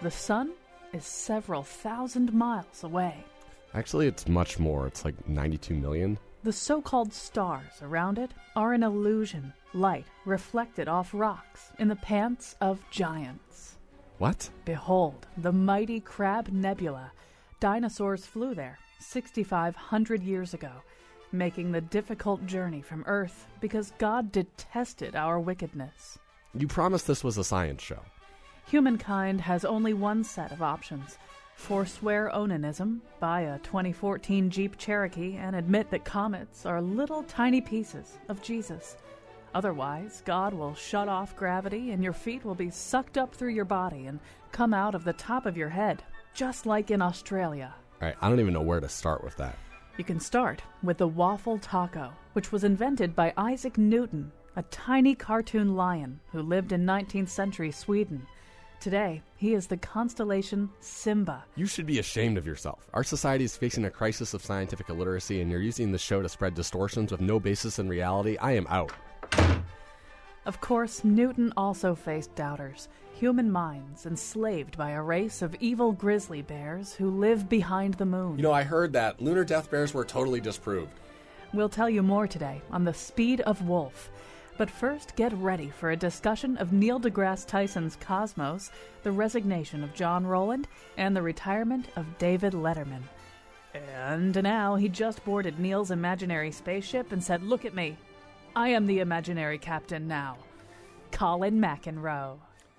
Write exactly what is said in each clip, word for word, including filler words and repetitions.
the sun is several thousand miles away. Actually, it's much more. It's like ninety-two million. The so-called stars around it are an illusion, light reflected off rocks in the pants of giants. What? Behold, the mighty Crab Nebula. Dinosaurs flew there sixty-five hundred years ago, making the difficult journey from Earth because God detested our wickedness. You promised this was a science show. Humankind has only one set of options. Forswear onanism, buy a twenty fourteen Jeep Cherokee, and admit that comets are little tiny pieces of Jesus. Otherwise, God will shut off gravity and your feet will be sucked up through your body and come out of the top of your head, just like in Australia. All right, I don't even know where to start with that. You can start with the waffle taco, which was invented by Isaac Newton, a tiny cartoon lion who lived in nineteenth century Sweden. Today, he is the constellation Simba. You should be ashamed of yourself. Our society is facing a crisis of scientific illiteracy, and you're using this show to spread distortions with no basis in reality. I am out. Of course, Newton also faced doubters, human minds enslaved by a race of evil grizzly bears who live behind the moon. You know, I heard that lunar death bears were totally disproved. We'll tell you more today on The Speed of Wolf. But first, get ready for a discussion of Neil deGrasse Tyson's Cosmos, the resignation of John Rowland, and the retirement of David Letterman. And now he just boarded Neil's imaginary spaceship and said, "Look at me. I am the imaginary captain now. Colin McEnroe."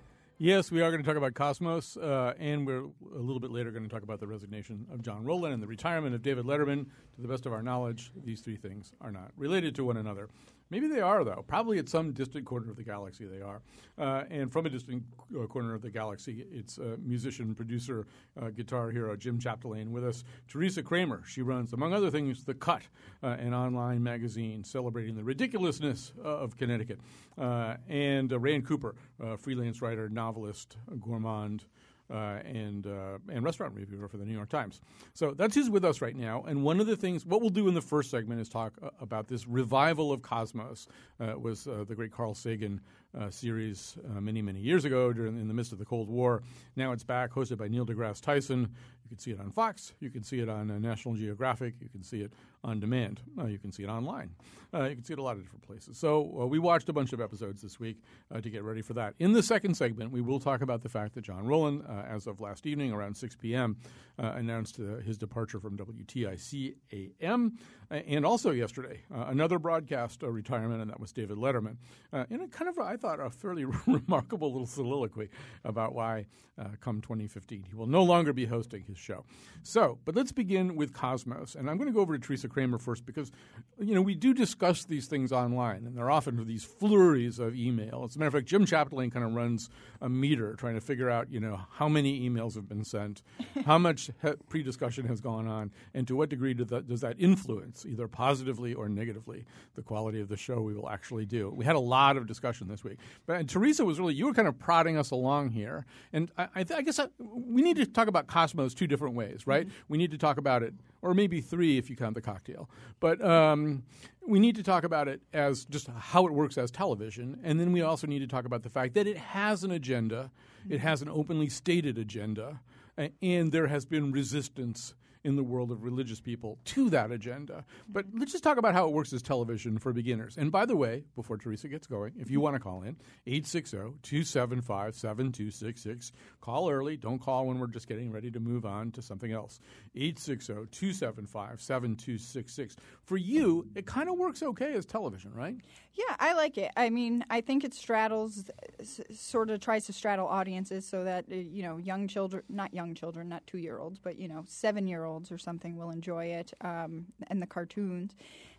Yes, we are going to talk about Cosmos, uh, and we're a little bit later going to talk about the resignation of John Rowland and the retirement of David Letterman. To the best of our knowledge, these three things are not related to one another. Maybe they are, though. Probably at some distant corner of the galaxy they are. Uh, and from a distant uh, corner of the galaxy, it's uh, musician, producer, uh, guitar hero Jim Chapdelaine with us. Teresa Kramer, she runs, among other things, The Cut, uh, an online magazine celebrating the ridiculousness uh, of Connecticut. Uh, and uh, Rand Cooper, uh, freelance writer, novelist, gourmand, Uh, and uh, and restaurant reviewer for the New York Times. So that's who's with us right now. And one of the things, what we'll do in the first segment is talk uh, about this revival of Cosmos. Uh, it was uh, the great Carl Sagan uh, series uh, many, many years ago during in the midst of the Cold War. Now it's back, hosted by Neil deGrasse Tyson. You can see it on Fox. You can see it on uh, National Geographic. You can see it on demand. Uh, you can see it online. Uh, you can see it a lot of different places. So uh, we watched a bunch of episodes this week uh, to get ready for that. In the second segment, we will talk about the fact that John Rowland, uh, as of last evening around six p.m., uh, announced uh, his departure from W T I C A M. Uh, and also yesterday, uh, another broadcast uh, retirement, and that was David Letterman. Uh, in a kind of, I thought, a fairly remarkable little soliloquy about why, uh, come twenty fifteen, he will no longer be hosting his show. So, but let's begin with Cosmos. And I'm going to go over to Teresa Kramer first because, you know, we do discuss these things online, and they're often these flurries of email. As a matter of fact, Jim Chapdelaine kind of runs a meter trying to figure out, you know, how many emails have been sent, how much he- pre-discussion has gone on, and to what degree do that, does that influence, either positively or negatively, the quality of the show we will actually do. We had a lot of discussion this week. But and Teresa was really, you were kind of prodding us along here. And I, I, th- I guess I, we need to talk about Cosmos two different ways, right? Mm-hmm. We need to talk about it, or maybe three if you count the cocktail. But um, we need to talk about it as just how it works as television. And then we also need to talk about the fact that it has an agenda. It has an openly stated agenda. And there has been resistance in the world of religious people to that agenda. But let's just talk about how it works as television for beginners. And by the way, before Teresa gets going, if you want to call in, eight six zero, two seven five, seven two six six. Call early. Don't call when we're just getting ready to move on to something else. eight six zero, two seven five, seven two six six. For you, it kind of works okay as television, right? Yeah, I like it. I mean, I think it straddles, s- sort of tries to straddle audiences so that, uh, you know, young children, not young children, not two-year-olds, but, you know, seven-year-olds or something will enjoy it, um, and the cartoons.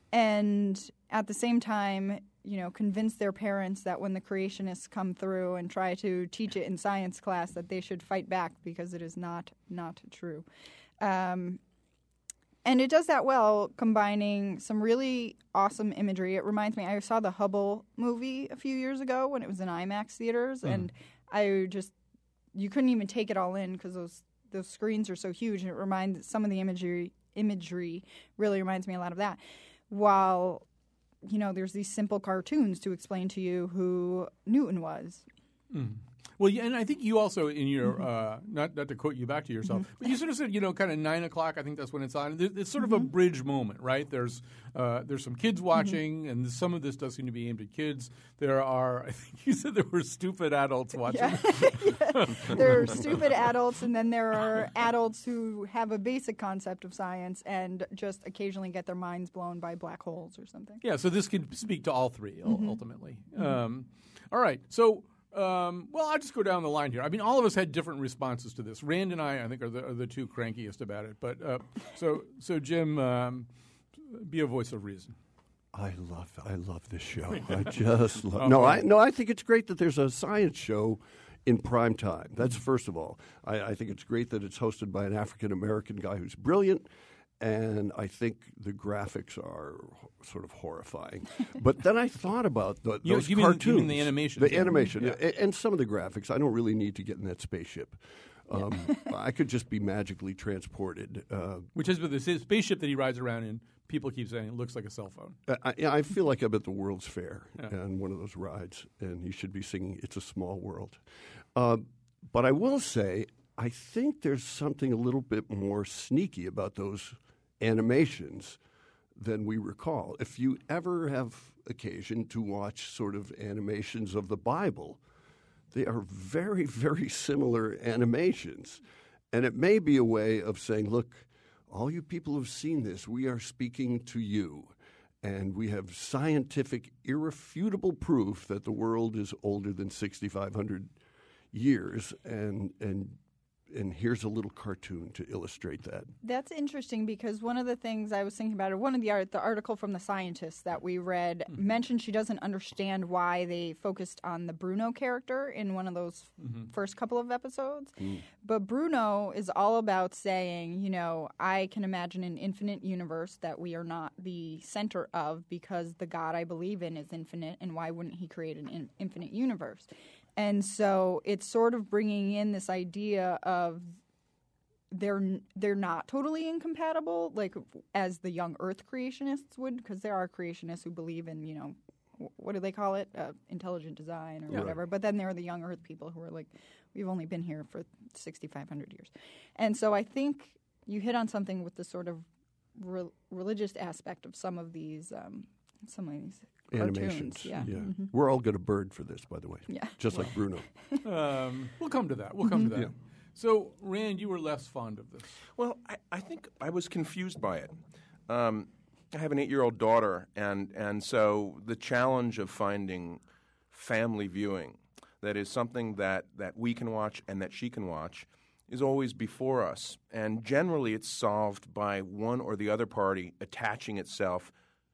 And at the same time, you know, convince their parents that when the creationists come through and try to teach it in science class that they should fight back because it is not not true. Um, and it does that well, combining some really awesome imagery. It reminds me, I saw the Hubble movie a few years ago when it was in IMAX theaters, mm. and I just, you couldn't even take it all in because those those screens are so huge, and it reminds, some of the imagery imagery really reminds me a lot of that. While, you know, there's these simple cartoons to explain to you who Newton was. Mm. Well, yeah, and I think you also in your uh, not not to quote you back to yourself, but you sort of said, you know, kind of nine o'clock. I think that's when it's on. It's sort of a bridge moment, right? There's uh, there's some kids watching, and some of this does seem to be aimed at kids. There are, I think you said there were stupid adults watching. Yeah. Yeah. There are stupid adults, and then there are adults who have a basic concept of science and just occasionally get their minds blown by black holes or something. Yeah, so this could speak to all three mm-hmm. ultimately. Mm-hmm. Um, all right, so. Um, well, I'll just go down the line here. I mean, all of us had different responses to this. Rand and I, I think, are the, are the two crankiest about it. But uh, so, so Jim, um, be a voice of reason. I love, I love this show. I just love. No, I no, I think it's great that there's a science show in prime time. That's first of all. I, I think it's great that it's hosted by an African American guy who's brilliant. And I think the graphics are sort of horrifying. But then I thought about the, you, those you cartoons. Mean, you mean the animation? The animation. Yeah. And, and some of the graphics. I don't really need to get in that spaceship. Um, I could just be magically transported. Uh, Which is with the spaceship that he rides around in. People keep saying it looks like a cell phone. I, I feel like I'm at the World's Fair yeah. on one of those rides, and he should be singing It's a Small World. Uh, but I will say, I think there's something a little bit more sneaky about those animations than we recall. If you ever have occasion to watch sort of animations of the Bible, they are very, very similar animations. And it may be a way of saying, look, all you people have seen this. We are speaking to you. And we have scientific, irrefutable proof that the world is older than sixty-five hundred years. And, and And here's a little cartoon to illustrate that. That's interesting because one of the things I was thinking about, or one of the art, the article from The Scientist that we read mm-hmm. mentioned she doesn't understand why they focused on the Bruno character in one of those mm-hmm. first couple of episodes. Mm. But Bruno is all about saying, you know, I can imagine an infinite universe that we are not the center of because the God I believe in is infinite, and why wouldn't he create an in- infinite universe? And so it's sort of bringing in this idea of they're they're not totally incompatible, like as the young Earth creationists would, because there are creationists who believe in, you know, what do they call it, uh, intelligent design or yeah. whatever. But then there are the young Earth people who are like, we've only been here for sixty-five hundred years. And so I think you hit on something with the sort of re- religious aspect of some of these um, some of these. Animations. Cartoons, yeah. yeah. Mm-hmm. We're all going to bird for this, by the way. Yeah. Just like Bruno. um, we'll come to that. We'll come mm-hmm. to that. Yeah. So, Rand, you were less fond of this. Well, I, I think I was confused by it. Um, I have an eight-year-old daughter, and, and so the challenge of finding family viewing that is something that, that we can watch and that she can watch is always before us. And generally it's solved by one or the other party attaching itself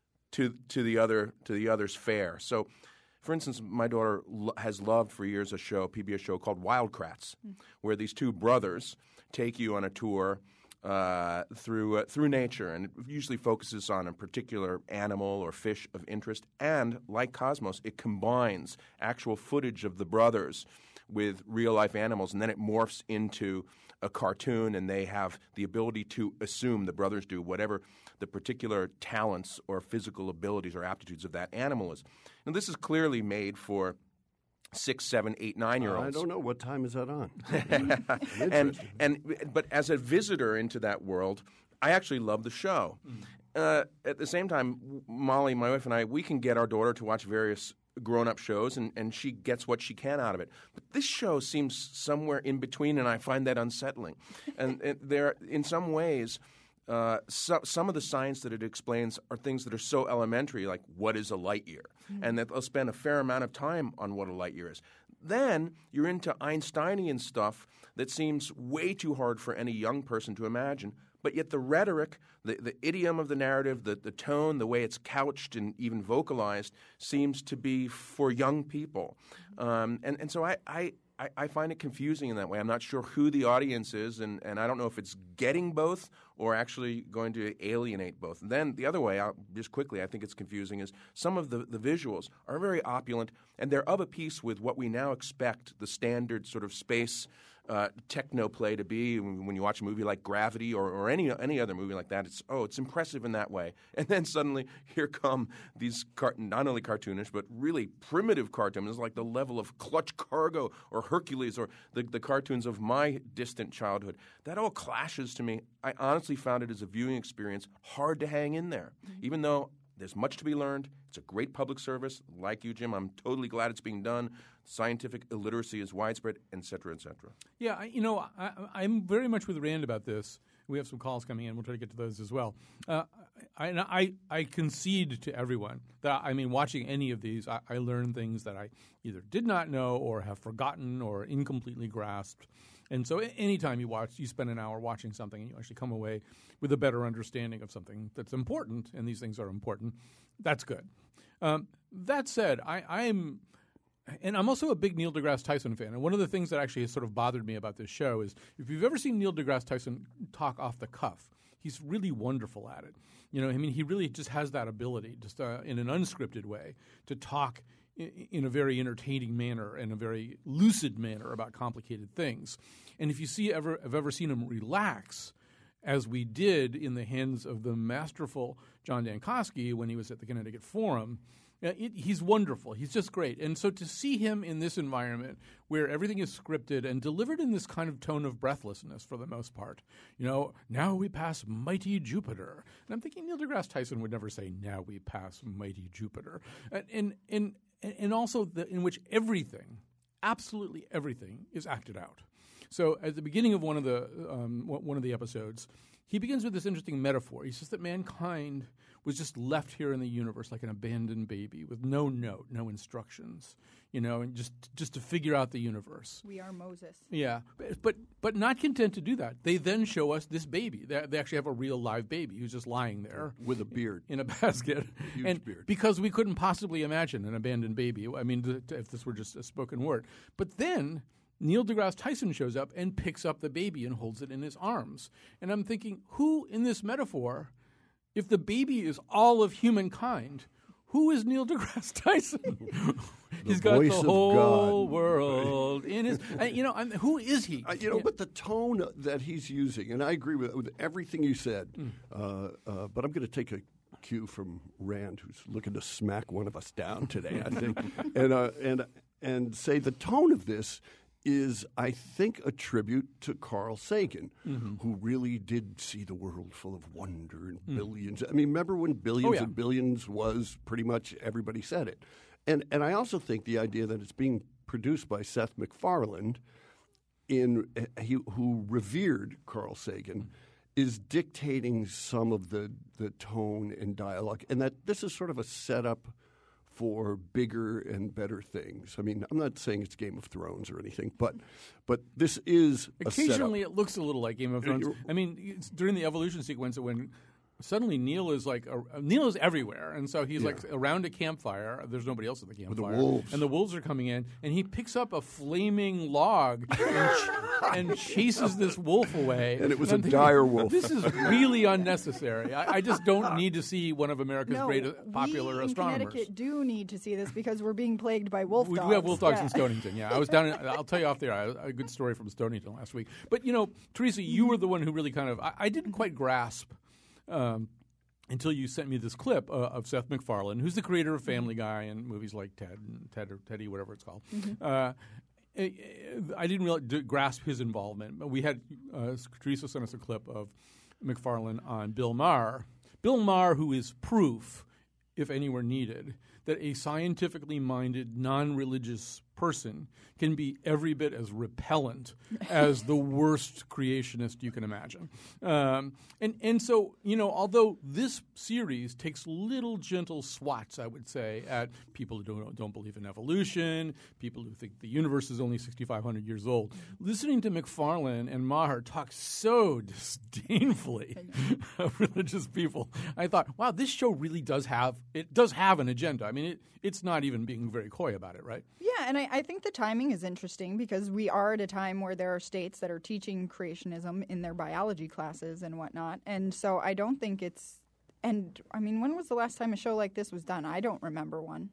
to to the other to the other's fare. So, for instance, my daughter lo- has loved for years a show, a P B S show called Wildcrats, mm. where these two brothers take you on a tour uh, through uh, through nature, and it usually focuses on a particular animal or fish of interest. And like Cosmos, it combines actual footage of the brothers with real life animals, and then it morphs into a cartoon, and they have the ability to assume, the brothers do, whatever the particular talents or physical abilities or aptitudes of that animal is. Now, this is clearly made for six, seven, eight, nine-year-olds. Uh, I don't know. What time is that on? and and But as a visitor into that world, I actually love the show. Mm. Uh, at the same time, Molly, my wife, and I, we can get our daughter to watch various grown-up shows, and, and she gets what she can out of it. But this show seems somewhere in between, and I find that unsettling. and, and there, in some ways, uh, so, some of the science that it explains are things that are so elementary, like what is a light year, mm-hmm. and that they'll spend a fair amount of time on what a light year is. Then you're into Einsteinian stuff that seems way too hard for any young person to imagine. But yet the rhetoric, the, the idiom of the narrative, the, the tone, the way it's couched and even vocalized seems to be for young people. Um, and, and so I, I, I find it confusing in that way. I'm not sure who the audience is, and, and I don't know if it's getting both or actually going to alienate both. And then the other way, I'll, just quickly, I think it's confusing, is some of the, the visuals are very opulent, and they're of a piece with what we now expect, the standard sort of space uh, techno play to be. When you watch a movie like Gravity or, or any any other movie like that, it's oh, it's impressive in that way. And then suddenly here come these car- not only cartoonish but really primitive cartoons, like the level of Clutch Cargo or Hercules or the, the cartoons of my distant childhood. That all clashes to me. I honestly found it as a viewing experience hard to hang in there, mm-hmm. even though there's much to be learned. It's a great public service. Like you, Jim, I'm totally glad it's being done. Scientific illiteracy is widespread, et cetera, et cetera. Yeah, I, you know, I, I'm very much with Rand about this. We have some calls coming in. We'll try to get to those as well. Uh, I, I, I concede to everyone that, I mean, watching any of these, I, I learn things that I either did not know or have forgotten or incompletely grasped. And so anytime you watch, you spend an hour watching something and you actually come away with a better understanding of something that's important, and these things are important, that's good. Um, that said, I, I'm – and I'm also a big Neil deGrasse Tyson fan. And one of the things that actually has sort of bothered me about this show is if you've ever seen Neil deGrasse Tyson talk off the cuff, he's really wonderful at it. You know, I mean, he really just has that ability just uh, in an unscripted way to talk – in a very entertaining manner and a very lucid manner about complicated things. And if you see ever have ever seen him relax, as we did in the hands of the masterful John Dankosky when he was at the Connecticut Forum, it, he's wonderful. He's just great. And so to see him in this environment where everything is scripted and delivered in this kind of tone of breathlessness for the most part, you know, now we pass mighty Jupiter. And I'm thinking Neil deGrasse Tyson would never say, now we pass mighty Jupiter. And, and, and And also the, in which everything, absolutely everything, is acted out. So at the beginning of one of the um, one of the episodes, he begins with this interesting metaphor. He says that mankind was just left here in the universe like an abandoned baby with no note, no instructions, you know, and just just to figure out the universe. We are Moses. Yeah, but but, but not content to do that. They then show us this baby. They, they actually have a real live baby who's just lying there with a beard in a basket, huge and beard. Because we couldn't possibly imagine an abandoned baby. I mean, th- th- if this were just a spoken word. But then Neil deGrasse Tyson shows up and picks up the baby and holds it in his arms, and I'm thinking, who in this metaphor? If the baby is all of humankind, who is Neil deGrasse Tyson? He's got the whole God. world in his. Uh, you know, I'm, who is he? Uh, you know, yeah. but the tone that he's using, and I agree with, with everything you said. Mm. Uh, uh, but I'm going to take a cue from Rand, who's looking to smack one of us down today, I think, and uh, and and say the tone of this is, I think, a tribute to Carl Sagan, mm-hmm. who really did see the world full of wonder and mm. billions. I mean, remember when billions oh, yeah. and billions was pretty much everybody said it. And and I also think the idea that it's being produced by Seth MacFarlane, in he, who revered Carl Sagan, mm. is dictating some of the, the tone and dialogue, and that this is sort of a setup for bigger and better things. I mean, I'm not saying it's Game of Thrones or anything, but but this is occasionally a setup. It looks a little like Game of Thrones. I mean, it's during the evolution sequence when suddenly Neil is like a, Neil is everywhere, and so he's yeah. like around a campfire. There's nobody else at the campfire, with the wolves. And the wolves are coming in, and he picks up a flaming log and, ch- and chases this wolf away. And it was and a thinking, dire wolf. This is really unnecessary. I, I just don't need to see one of America's no, great popular we in astronomers. Connecticut do need to see this because we're being plagued by wolf we, dogs. We have wolf dogs yeah. in Stonington. Yeah, I was down. In, I'll tell you off there. I, a good story from Stonington last week. But you know, Teresa, you were the one who really kind of. I, I didn't quite grasp. Um, Until you sent me this clip uh, of Seth MacFarlane, who's the creator of Family Guy and movies like Ted, and Ted or Teddy, whatever it's called. Mm-hmm. Uh, I, I didn't really d- grasp his involvement. But we had uh, Teresa sent us a clip of MacFarlane on Bill Maher. Bill Maher, who is proof, if any were needed, that a scientifically minded, non-religious person can be every bit as repellent as the worst creationist you can imagine. Um, and, and so, you know, although this series takes little gentle swats, I would say, at people who don't, don't believe in evolution, people who think the universe is only sixty-five hundred years old, listening to MacFarlane and Maher talk so disdainfully of religious people, I thought, wow, this show really does have, it does have an agenda. I mean, it, it's not even being very coy about it, right? Yeah, and I, I think the timing is interesting because we are at a time where there are states that are teaching creationism in their biology classes and whatnot. And so I don't think it's – and, I mean, when was the last time a show like this was done? I don't remember one.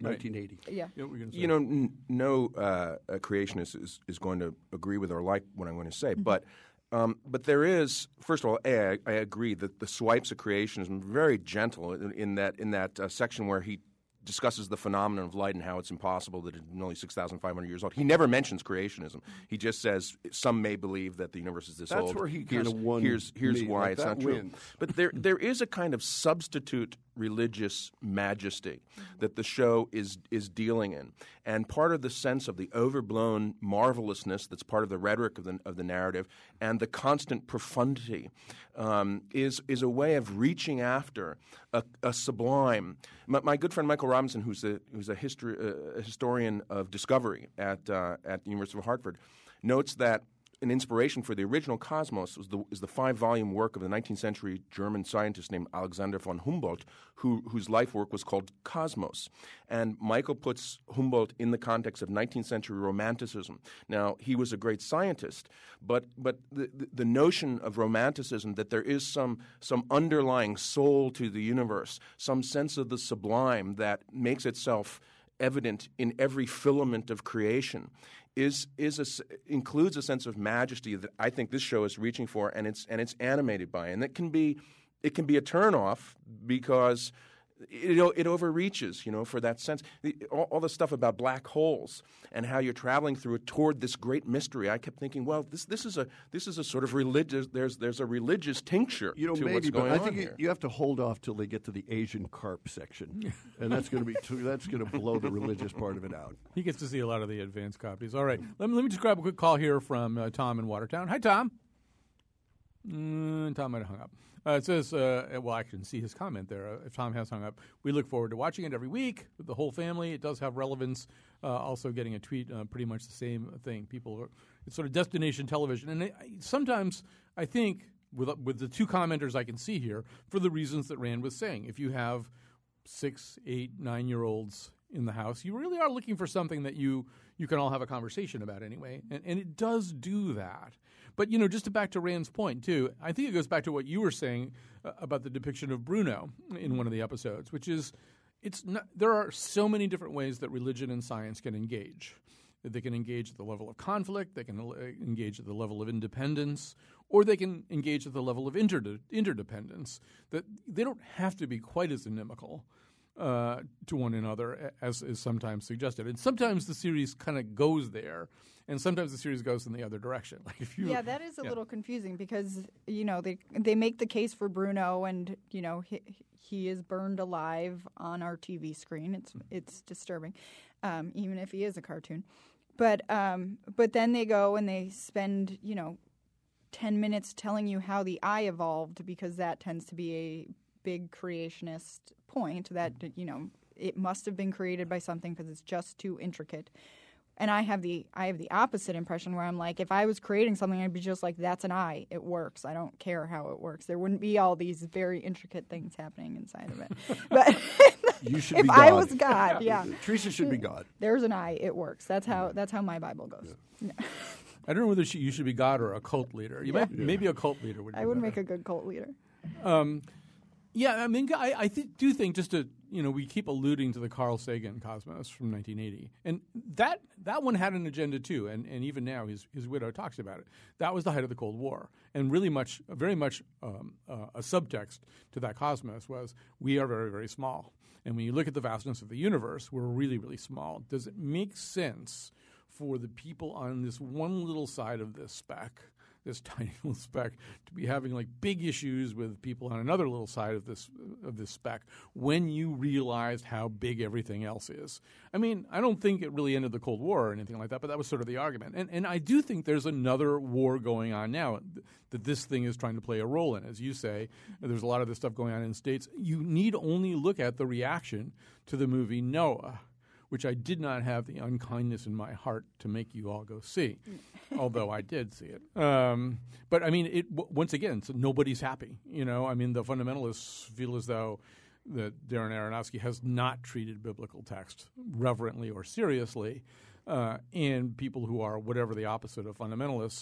nineteen eighty. Yeah. Yeah, what were you gonna say? You know, n- no uh, a creationist is, is going to agree with or like what I'm going to say, Mm-hmm. but um, but there is, first of all, A, I, I agree that the swipes of creationism are very gentle in, in that in that uh, section where he discusses the phenomenon of light and how it's impossible that it's only six thousand five hundred years old. He never mentions creationism. He just says some may believe that the universe is this That's old. where he here's, kinda won Here's, here's me. why Like, it's that not true. wins. But there, there is a kind of substitute religious majesty that the show is is dealing in, and part of the sense of the overblown marvelousness that's part of the rhetoric of the of the narrative, and the constant profundity, um, is is a way of reaching after a, a sublime. My, my good friend Michael Robinson, who's a who's a history uh, a historian of discovery at uh, at the University of Hartford, notes that an inspiration for the original Cosmos was the, is the five-volume work of the nineteenth century German scientist named Alexander von Humboldt, who, whose life work was called Cosmos. And Michael puts Humboldt in the context of nineteenth century Romanticism. Now, he was a great scientist, but but the, the, the notion of Romanticism, that there is some, some underlying soul to the universe, some sense of the sublime that makes itself evident in every filament of creation, is is a, includes a sense of majesty that I think this show is reaching for, and it's and it's animated by, and it can be it can be a turnoff because it it overreaches, you know, for that sense. The, all, all the stuff about black holes and how you're traveling through it toward this great mystery. I kept thinking, well, this this is a this is a sort of religious. There's there's a religious tincture You know, to maybe, what's but going I on think you, here. you have to hold off till they get to the Asian carp section, and that's going to be too, that's going to blow the religious part of it out. He gets to see a lot of the advanced copies. All right, let me, let me just grab a quick call here from uh, Tom in Watertown. Hi, Tom. Mm, Tom might have hung up. Uh, it says, uh, well, I can see his comment there. Uh, if Tom has hung up, we look forward to watching it every week with the whole family. It does have relevance. Uh, also getting a tweet, uh, pretty much the same thing. People are, it's sort of destination television. And it, sometimes I think with, with the two commenters I can see here, for the reasons that Rand was saying, if you have six, eight, nine-year-olds in the house, you really are looking for something that you, you can all have a conversation about anyway. And, and it does do that. But, you know, just to back to Rand's point, too, I think it goes back to what you were saying uh, about the depiction of Bruno in one of the episodes, which is it's not, there are so many different ways that religion and science can engage. They can engage at the level of conflict, they can uh, engage at the level of independence, or they can engage at the level of interde- interdependence. That they don't have to be quite as inimical uh, to one another as is sometimes suggested. And sometimes the series kind of goes there, and sometimes the series goes in the other direction. Like if you, yeah, that is a yeah. little confusing because you know they they make the case for Bruno, and you know he, he is burned alive on our T V screen. It's it's disturbing, um, even if he is a cartoon. But um, but then they go and they spend you know ten minutes telling you how the eye evolved, because that tends to be a big creationist point that you know it must have been created by something because it's just too intricate. And I have the I have the opposite impression where I'm like, if I was creating something, I'd be just like, that's an eye. It works. I don't care how it works. There wouldn't be all these very intricate things happening inside of it. But You should if be I God. was God, yeah, Teresa should be God. there's an eye. It works. That's how that's how my Bible goes. I don't know whether she, you should be God or a cult leader. You might, maybe a cult leader would. I be would better. make a good cult leader. Um, yeah, I mean, I, I th- do think just to, you know, we keep alluding to the Carl Sagan Cosmos from nineteen eighty. And that that one had an agenda too, and, and even now his, his widow talks about it. That was the height of the Cold War. And really much, very much um, uh, a subtext to that Cosmos was we are very, very small. And when you look at the vastness of the universe, we're really, really small. Does it make sense for the people on this one little side of this speck, this tiny little speck, to be having like big issues with people on another little side of this of this speck when you realized how big everything else is? I mean, I don't think it really ended the Cold War or anything like that, but that was sort of the argument. And and I do think there's another war going on now that this thing is trying to play a role in. As you say, there's a lot of this stuff going on in the States. You need only look at the reaction to the movie Noah, which I did not have the unkindness in my heart to make you all go see, although I did see it. Um, but, I mean, it w- once again, so nobody's happy. You know, I mean, the fundamentalists feel as though that Darren Aronofsky has not treated biblical text reverently or seriously, uh, and people who are whatever the opposite of fundamentalists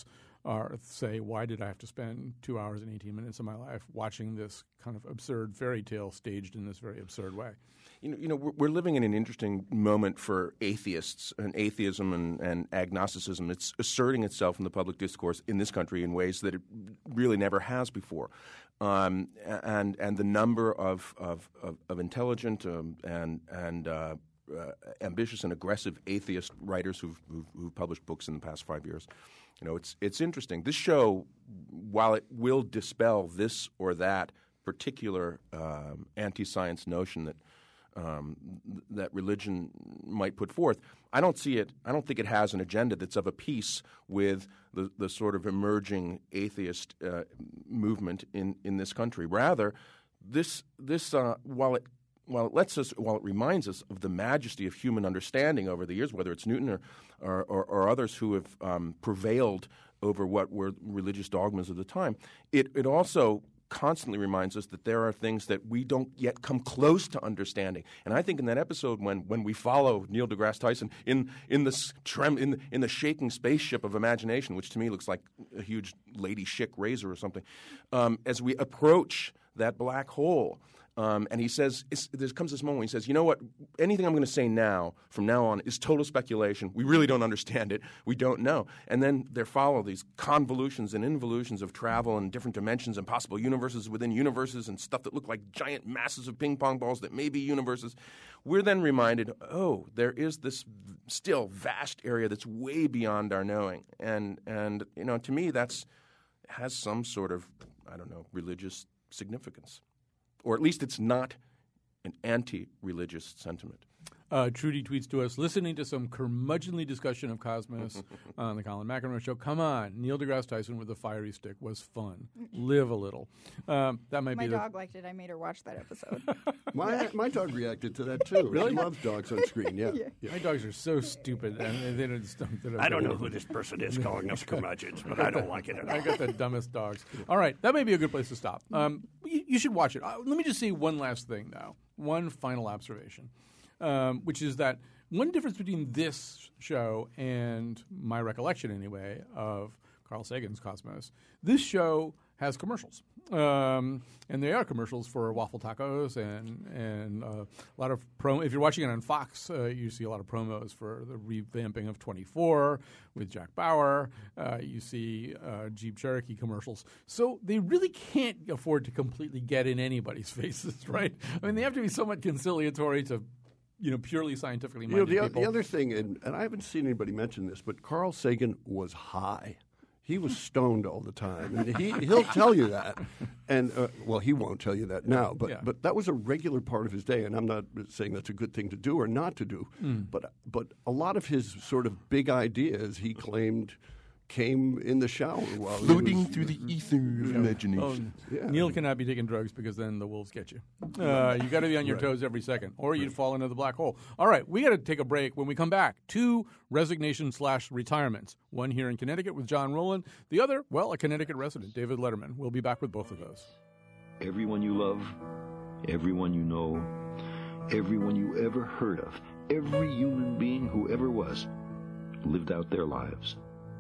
are say, why did I have to spend two hours and eighteen minutes of my life watching this kind of absurd fairy tale staged in this very absurd way? You know, you know, we're, we're living in an interesting moment for atheists and atheism and, and agnosticism. It's asserting itself in the public discourse in this country in ways that it really never has before. Um, and and the number of of, of, of intelligent um, and and uh, uh, ambitious and aggressive atheist writers who've, who've, who've published books in the past five years, you know, it's it's interesting. This show, while it will dispel this or that particular um, anti-science notion that um, that religion might put forth, I don't see it. I don't think it has an agenda that's of a piece with the, the sort of emerging atheist uh, movement in, in this country. Rather, this this uh, while it while it lets us while it reminds us of the majesty of human understanding over the years, whether it's Newton or or, or, or others who have um, prevailed over what were religious dogmas of the time, it it also constantly reminds us that there are things that we don't yet come close to understanding. And I think in that episode when when we follow Neil deGrasse Tyson in in this trem in in the shaking spaceship of imagination, which to me looks like a huge Lady Schick razor or something, um, as we approach that black hole. Um, and he says, it's, there comes this moment when he says, you know what, anything I'm going to say now, from now on, is total speculation. We really don't understand it. We don't know. And then there follow these convolutions and involutions of travel and different dimensions and possible universes within universes and stuff that look like giant masses of ping pong balls that may be universes. We're then reminded, oh, there is this still vast area that's way beyond our knowing. And, and you know, to me, that's has some sort of, I don't know, religious significance. Or at least it's not an anti-religious sentiment. Uh, Trudy tweets to us, listening to some curmudgeonly discussion of Cosmos on the Colin McEnroe Show. Come on, Neil deGrasse Tyson with a fiery stick was fun. Live a little. Um, that might My be dog the... liked it. I made her watch that episode. My my dog reacted to that too. Really? She loves dogs on screen. Yeah. Yeah. yeah. My dogs are so stupid. And they don't, they don't I don't know who this person is calling us curmudgeons, but I don't like it at all. I got the dumbest dogs. All right, that may be a good place to stop. Um, you, you should watch it. Uh, let me just say one last thing, though. One final observation, um, which is that one difference between this show and my recollection, anyway, of Carl Sagan's Cosmos, this show has commercials. Um, and they are commercials for waffle tacos and and uh, a lot of promo. If you're watching it on Fox, uh, you see a lot of promos for the revamping of twenty-four with Jack Bauer. Uh, you see uh, Jeep Cherokee commercials. So they really can't afford to completely get in anybody's faces, right? I mean, they have to be somewhat conciliatory to, you know, purely scientifically minded You know, the, people. the other thing, and, and I haven't seen anybody mention this, but Carl Sagan was high. He was stoned all the time, and he he'll tell you that. And uh, well, he won't tell you that now, but Yeah. but that was a regular part of his day. And I'm not saying that's a good thing to do or not to do, Mm. but but a lot of his sort of big ideas he claimed came in the shower while he Floating was, through the ether of imagination. Oh, Yeah. Neil cannot be taking drugs because then the wolves get you. Uh, you got to be on your Right. toes every second, or you'd fall into the black hole. All right, we got to take a break. When we come back, two resignation slash retirements. One here in Connecticut with John Rowland. The other, well, a Connecticut resident, David Letterman. We'll be back with both of those. Everyone you love, everyone you know, everyone you ever heard of, every human being who ever was, lived out their lives.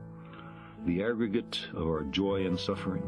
The aggregate of our joy and suffering,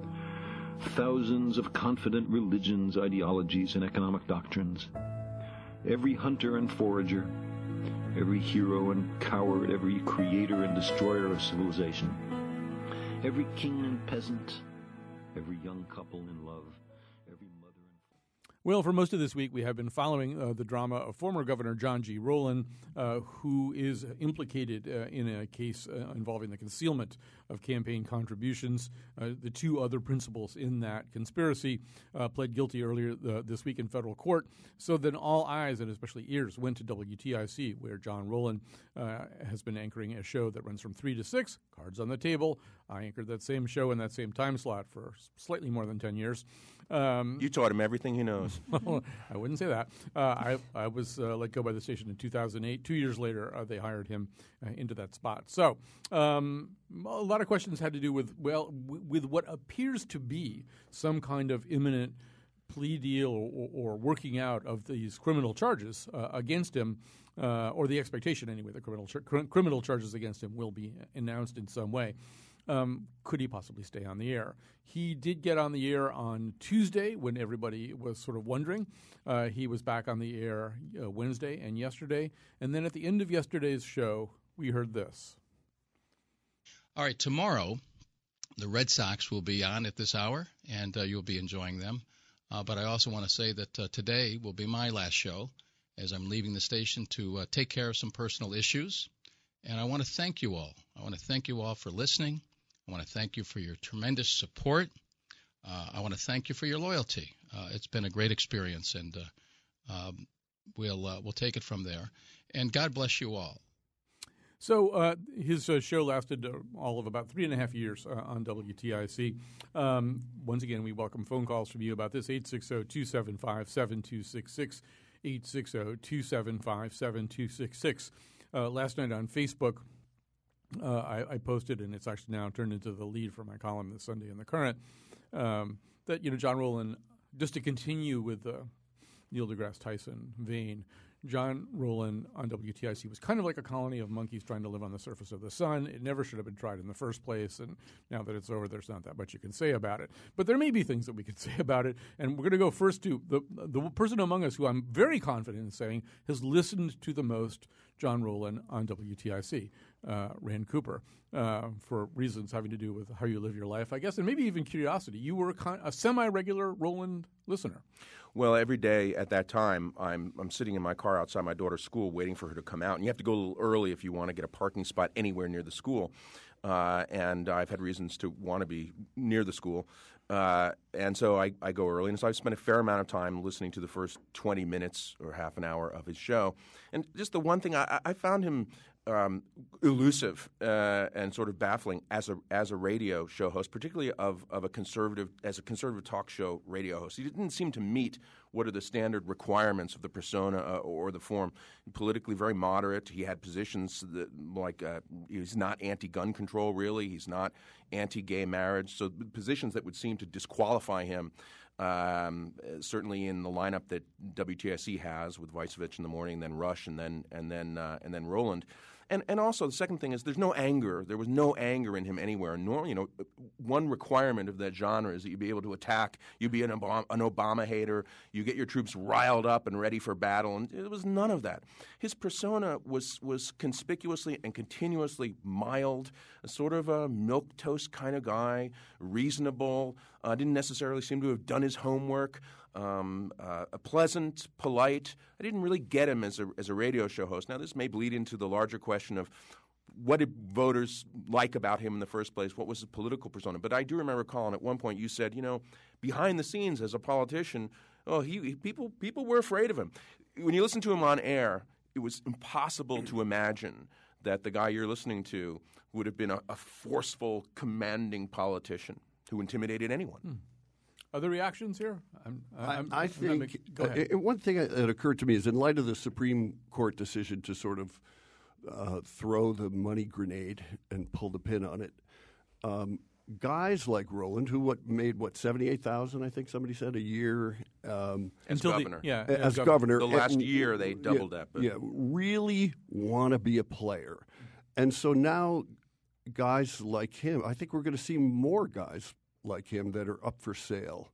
thousands of confident religions, ideologies, and economic doctrines, every hunter and forager, every hero and coward, every creator and destroyer of civilization, every king and peasant, every young couple in love, every mother and... Well, for most of this week, we have been following uh, the drama of former Governor John G. Rowland, uh, who is implicated uh, in a case uh, involving the concealment of campaign contributions. Uh, the two other principals in that conspiracy uh, pled guilty earlier uh, this week in federal court. So then all eyes, and especially ears, went to W T I C, where John Rowland uh, has been anchoring a show that runs from three to six, Cards on the Table. I anchored that same show in that same time slot for slightly more than ten years. Um, You taught him everything he knows. Well, I wouldn't say that. Uh, I I was uh, let go by the station in two thousand eight. Two years later, uh, they hired him uh, into that spot. So um, a lot of questions had to do with, well, w- with what appears to be some kind of imminent plea deal or, or working out of these criminal charges uh, against him, uh, or the expectation anyway that criminal char- cr- criminal charges against him will be announced in some way. Um, could he possibly stay on the air? He did get on the air on Tuesday when everybody was sort of wondering. Uh, he was back on the air uh, Wednesday and yesterday. And then at the end of yesterday's show, we heard this. All right, tomorrow the Red Sox will be on at this hour, and uh, you'll be enjoying them. Uh, but I also want to say that uh, today will be my last show as I'm leaving the station to uh, take care of some personal issues. And I want to thank you all. I want to thank you all for listening. I want to thank you for your tremendous support. Uh, I want to thank you for your loyalty. Uh, it's been a great experience, and uh, um, we'll uh, we'll take it from there. And God bless you all. So uh, his uh, show lasted uh, all of about three and a half years uh, on W T I C. Um, once again, we welcome phone calls from you about this, eight six zero, two seven five, seven two six six, eight six zero, two seven five, seven two six six. Uh, last night on Facebook, uh, I, I posted, and it's actually now turned into the lead for my column this Sunday in the Current, um, that, you know, John Rowland, just to continue with the Neil deGrasse Tyson vein, John Rowland on W T I C was kind of like a colony of monkeys trying to live on the surface of the sun. It never should have been tried in the first place, and now that it's over, there's not that much you can say about it. But there may be things that we could say about it, and we're going to go first to the the person among us who I'm very confident in saying has listened to the most John Rowland on W T I C, uh, Rand Cooper, uh, for reasons having to do with how you live your life, I guess, and maybe even curiosity. You were a, con- a semi-regular Rowland listener. Well, every day at that time, I'm I'm sitting in my car outside my daughter's school waiting for her to come out. And you have to go a little early if you want to get a parking spot anywhere near the school. Uh, and I've had reasons to want to be near the school. Uh, and so I, I go early. And so I've spent a fair amount of time listening to the first twenty minutes or half an hour of his show. And just the one thing, I, I found him um, elusive uh, and sort of baffling as a as a radio show host, particularly of, of a conservative as a conservative talk show radio host. He didn't seem to meet what are the standard requirements of the persona uh, or the form. Politically very moderate. He had positions that, like uh, he's not anti-gun control, really. He's not anti-gay marriage. So positions that would seem to disqualify him. Um, certainly in the lineup that W T I C has with Weissovich in the morning, then Rush, and then and then uh, and then Rowland. And and also the second thing is there's no anger. There was no anger in him anywhere. Nor, you know, one requirement of that genre is that you be able to attack. You be an Obama, an Obama hater. You get your troops riled up and ready for battle. And it was none of that. His persona was was conspicuously and continuously mild, a sort of a milquetoast kind of guy, reasonable. Uh, didn't necessarily seem to have done his homework. Um, uh, pleasant, polite. I didn't really get him as a as a radio show host. Now, this may bleed into the larger question of what did voters like about him in the first place? What was his political persona? But I do remember, Colin, at one point you said, you know, behind the scenes as a politician, oh, he, he people people were afraid of him. When you listen to him on air, it was impossible to imagine that the guy you're listening to would have been a, a forceful, commanding politician who intimidated anyone. Hmm. Other reactions here? I'm, I'm, I, I I'm think make, go ahead. Uh, one thing that occurred to me is in light of the Supreme Court decision to sort of uh, throw the money grenade and pull the pin on it, um, guys like Rowland, who what made what seventy-eight thousand, I think somebody said, a year um, as Until governor. The, yeah, as, as governor. The last and, year they doubled yeah, that. But. Yeah, really want to be a player, and so now guys like him, I think we're going to see more guys like him that are up for sale.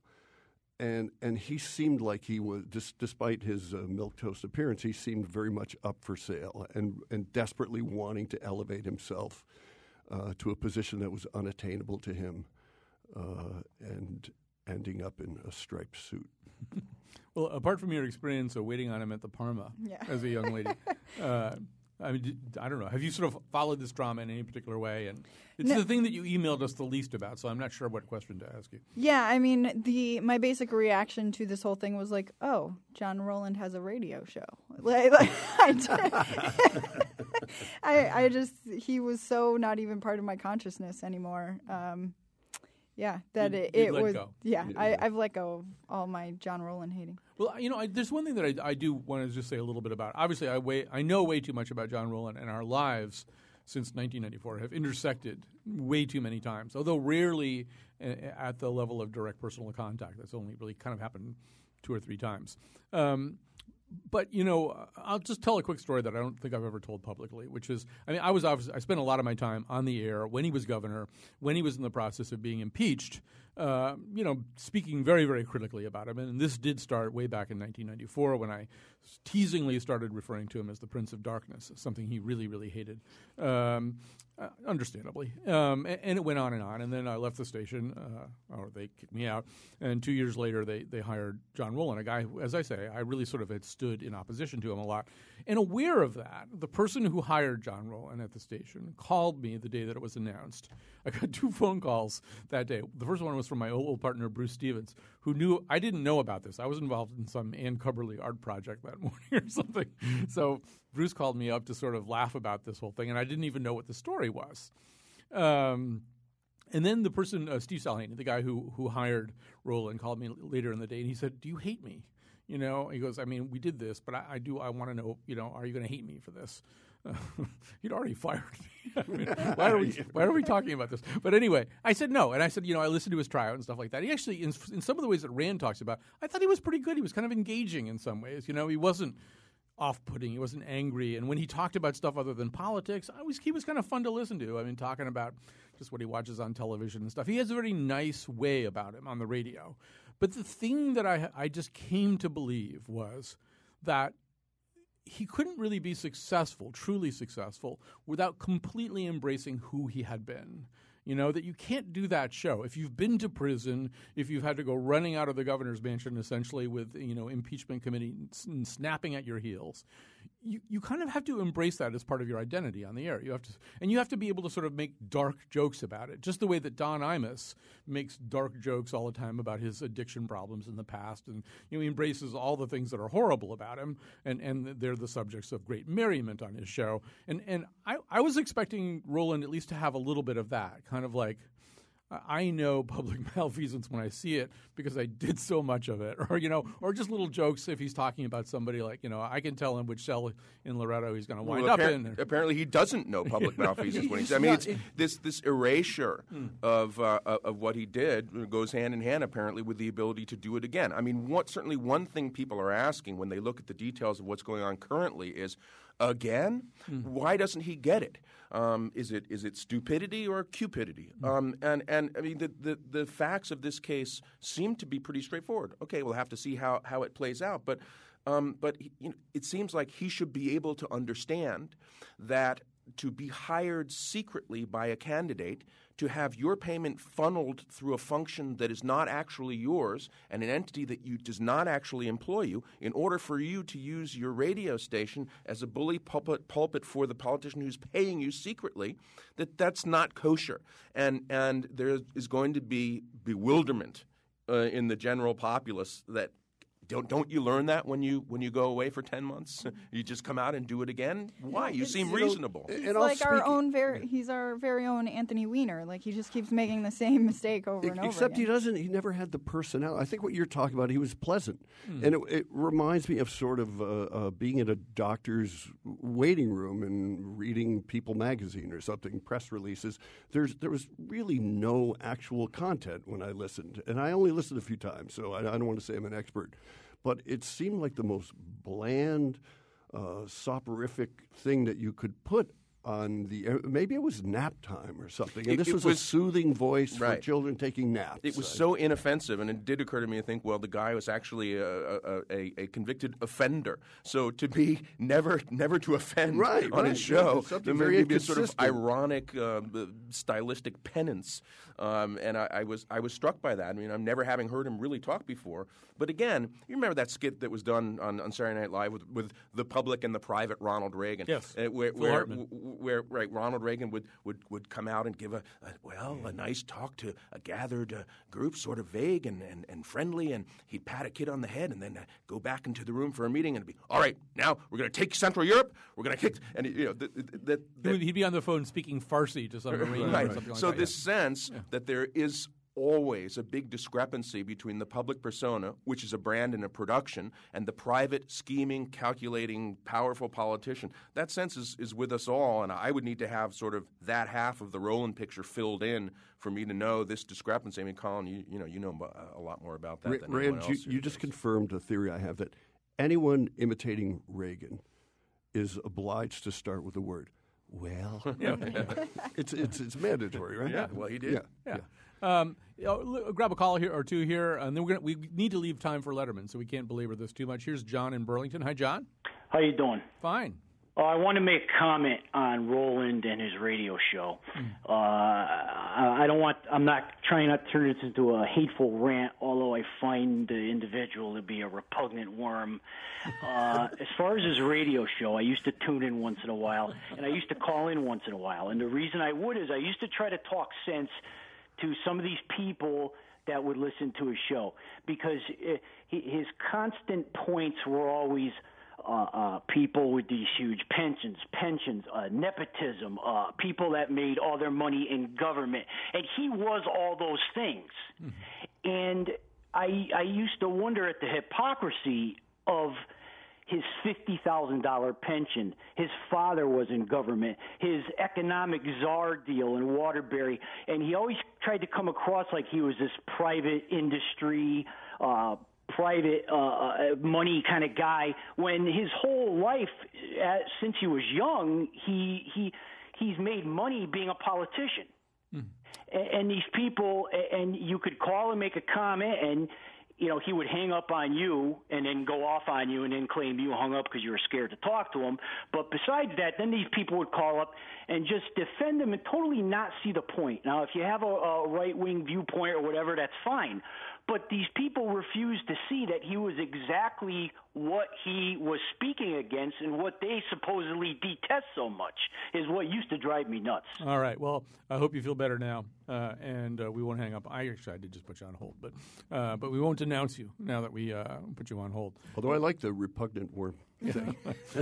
And and he seemed like he was, dis, despite his uh, milquetoast appearance, he seemed very much up for sale and, and desperately wanting to elevate himself uh, to a position that was unattainable to him uh, and ending up in a striped suit. Well, apart from your experience of waiting on him at the Parma Yeah. as a young lady, uh, I mean, did, I don't know. Have you sort of followed this drama in any particular way? And it's No. the thing that you emailed us the least about, so I'm not sure what question to ask you. Yeah, I mean, the my basic reaction to this whole thing was like, oh, John Rowland has a radio show. Like, like, I, I, I just, he was so not even part of my consciousness anymore. Um, yeah, that You'd- it, you'd it let was, go. yeah, Yeah. I, I've let go of all my John Rowland hating. Well, you know, I, there's one thing that I, I do want to just say a little bit about. Obviously, I way, I know way too much about John Rowland, and our lives since nineteen ninety-four have intersected way too many times, although rarely uh, at the level of direct personal contact. That's only really kind of happened two or three times. Um, but, you know, I'll just tell a quick story that I don't think I've ever told publicly, which is, I mean, I was obviously, I spent a lot of my time on the air when he was governor, when he was in the process of being impeached, uh, you know, speaking very, very critically about him. And this did start way back in nineteen ninety-four when I teasingly started referring to him as the Prince of Darkness, something he really, really hated, um, uh, understandably. Um, and, and it went on and on. And then I left the station, uh, or they kicked me out. And two years later, they, they hired John Rowland, a guy who, as I say, I really sort of had stood in opposition to him a lot. And aware of that, the person who hired John Rowland at the station called me the day that it was announced. I got two phone calls that day. The first one was from my old partner, Bruce Stevens, who knew I didn't know about this. I was involved in some Ann Cubberley art project that morning or something. So Bruce called me up to sort of laugh about this whole thing, and I didn't even know what the story was. Um, and then the person, uh, Steve Salhaney, the guy who who hired Rowland, called me later in the day, and he said, "Do you hate me?" You know, he goes, "I mean, we did this, but I, I do. I want to know. You know, are you going to hate me for this?" Uh, he'd already fired me. I mean, why are we why are we talking about this? But anyway, I said no, and I said, you know, I listened to his tryout and stuff like that. He actually, in, in some of the ways that Rand talks about, I thought he was pretty good. He was kind of engaging in some ways. You know, he wasn't off-putting. He wasn't angry. And when he talked about stuff other than politics, I was he was kind of fun to listen to. I mean, talking about just what he watches on television and stuff. He has a very nice way about him on the radio. But the thing that I I just came to believe was that he couldn't really be successful, truly successful, without completely embracing who he had been. You know, that you can't do that show. If you've been to prison, if you've had to go running out of the governor's mansion essentially with, you know, impeachment committee and snapping at your heels, you, you kind of have to embrace that as part of your identity on the air. You have to, and you have to be able to sort of make dark jokes about it, just the way that Don Imus makes dark jokes all the time about his addiction problems in the past. And, you know, he embraces all the things that are horrible about him, and, and they're the subjects of great merriment on his show. And, and I, I was expecting Rowland at least to have a little bit of that, kind of like, I know public malfeasance when I see it because I did so much of it, or you know, or just little jokes if he's talking about somebody, like, you know, I can tell him which cell in Loretto he's going to wind well, up appar- in. Apparently, he doesn't know public malfeasance when he's. I mean, it's this this erasure mm. of uh, of what he did goes hand in hand apparently with the ability to do it again. I mean, what certainly one thing people are asking when they look at the details of what's going on currently is, again, mm. why doesn't he get it? Um, is it is it stupidity or cupidity? Mm. Um, and and I mean the, the the facts of this case seem to be pretty straightforward. Okay, we'll have to see how, how it plays out, but um, but you know, it seems like he should be able to understand that to be hired secretly by a candidate, to have your payment funneled through a function that is not actually yours and an entity that you does not actually employ you, in order for you to use your radio station as a bully pulpit, pulpit for the politician who's paying you secretly, that that's not kosher. And, and there is going to be bewilderment uh, in the general populace that Don't don't you learn that when you when you go away for ten months? You just come out and do it again? Why? You It's- seem you know, reasonable. He's And I'll like our speak- own very. He's our very own Anthony Weiner. Like, he just keeps making the same mistake over and over Except again. he doesn't. He never had the personality. I think what you're talking about, he was pleasant, and it, it reminds me of sort of uh, uh, being in a doctor's waiting room and reading People magazine or something, press releases. There's there was really no actual content when I listened, and I only listened a few times, so I, I don't want to say I'm an expert. But it seemed like the most bland, uh, soporific thing that you could put on the – maybe it was nap time or something. And It- this it was, was- a soothing voice for Right. children taking naps. It was Uh, so inoffensive, and it did occur to me to think, well, the guy was actually a, a, a, a convicted offender. So to be never never to offend Right, on right. his show, It's something there very may be a sort of inconsistent. ironic, uh, stylistic penance. Um, and I, I was I was struck by that. I mean, I'm never having heard him really talk before. But again, you remember that skit that was done on, on Saturday Night Live with, with the public and the private Ronald Reagan? Yes, Uh, where, Phil where, Hartman. where right, Ronald Reagan would, would, would come out and give a, a well a nice talk to a gathered uh, group, sort of vague and, and, and friendly, and he'd pat a kid on the head and then uh, go back into the room for a meeting and be, all right, now we're going to take Central Europe, we're going to kick, and you know that that. He would- He'd be on the phone speaking Farsi to some Iranian Right. or something like So that. this sense that there is always a big discrepancy between the public persona, which is a brand and a production, and the private, scheming, calculating, powerful politician. That sense is, is with us all, and I would need to have sort of that half of the Rowland picture filled in for me to know this discrepancy. I mean, Colin, you, you know you know a lot more about that Ra- than Rand, anyone you, else. you just confirmed a theory I have that anyone imitating Reagan is obliged to start with the word well. Yeah. it's it's it's mandatory, right? Yeah, well, he did. Yeah. Yeah. yeah. Um, you know, l- grab a call here or two here, and then we're gonna, we need to leave time for Letterman, so we can't belabor this too much. Here's John in Burlington. Hi, John. How you doing? Fine. Oh, I want to make a comment on Roland and his radio show. Uh, I I don't want. I'm not trying not to turn this into a hateful rant, although I find the individual to be a repugnant worm. Uh, as far as his radio show, I used to tune in once in a while, and I used to call in once in a while. And the reason I would is I used to try to talk sense to some of these people that would listen to his show, because it, he, his constant points were always uh, uh, people with these huge pensions, pensions, uh, nepotism, uh, people that made all their money in government, and he was all those things. Mm-hmm. And I, I used to wonder at the hypocrisy of his fifty thousand dollars pension. His father was in government. His economic czar deal in Waterbury. And he always tried to come across like he was this private industry, uh, private uh, money kind of guy, when his whole life, uh, since he was young, he he he's made money being a politician. Mm. And, and these people, and you could call and make a comment, and you know, he would hang up on you and then go off on you and then claim you hung up because you were scared to talk to him. But besides that, then these people would call up and just defend him and totally not see the point. Now, if you have a, a right-wing viewpoint or whatever, that's fine. But these people refuse to see that he was exactly what he was speaking against, and what they supposedly detest so much is what used to drive me nuts. All right. Well, I hope you feel better now, uh, and uh, we won't hang up. I actually I did just put you on hold, but uh, but we won't denounce you now that we uh, put you on hold. Although I like the repugnant worm thing.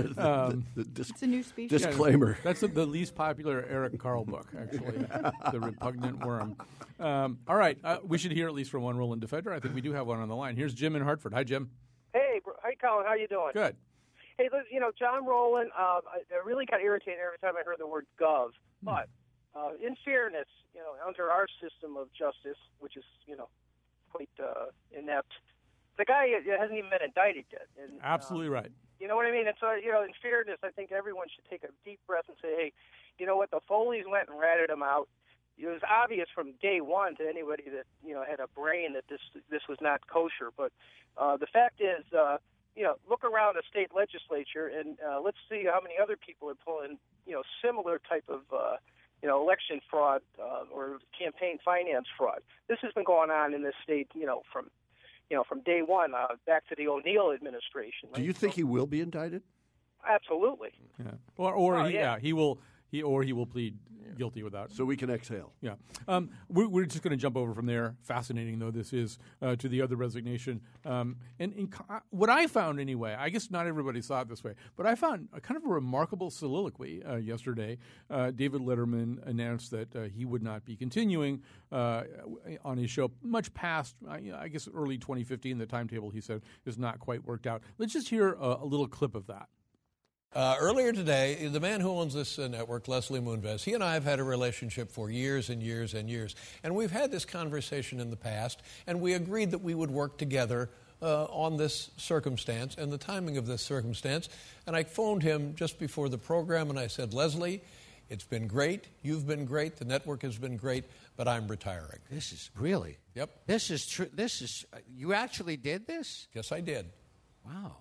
um, the, the dis- it's a new species. Disclaimer. Yeah, that's the, the least popular Eric Carle book, actually, The Repugnant Worm. Um, all right. Uh, we should hear at least from one Roland defender. I think we do have one on the line. Here's Jim in Hartford. Hi, Jim. Hey, hi, Colin. How you doing? Good. Hey, you know, John Rowland, uh, I, I really got irritated every time I heard the word gov. But uh, in fairness, you know, under our system of justice, which is, you know, quite uh, inept, the guy hasn't even been indicted yet. And, Absolutely uh, right. You know what I mean? And so, you know, in fairness, I think everyone should take a deep breath and say, hey, you know what, the Foleys went and ratted him out. It was obvious from day one to anybody that, you know, had a brain that this this was not kosher. But uh, the fact is, uh, you know, look around the state legislature and uh, let's see how many other people are pulling, you know, similar type of, uh, you know, election fraud uh, or campaign finance fraud. This has been going on in this state, you know, from, you know, from day one uh, back to the O'Neill administration. Do you think he will be indicted? Absolutely. Yeah. Or, or oh, he, yeah. yeah, he will. He or he will plead guilty without. So we can exhale. Yeah. Um, we're, we're just going to jump over from there. Fascinating though this is uh, to the other resignation. Um, and in, what I found anyway, I guess not everybody saw it this way, but I found a kind of a remarkable soliloquy uh, yesterday. Uh, David Letterman announced that uh, he would not be continuing uh, on his show much past, I, I guess, early twenty fifteen. The timetable, he said, is not quite worked out. Let's just hear a, a little clip of that. Uh, earlier today, the man who owns this uh, network, Leslie Moonves, he and I have had a relationship for years and years and years. And we've had this conversation in the past, and we agreed that we would work together uh, on this circumstance and the timing of this circumstance. And I phoned him just before the program, and I said, Leslie, it's been great. You've been great. The network has been great, but I'm retiring. This is really? Yep. This is true. This is, uh, you actually did this? Yes, I did. Wow.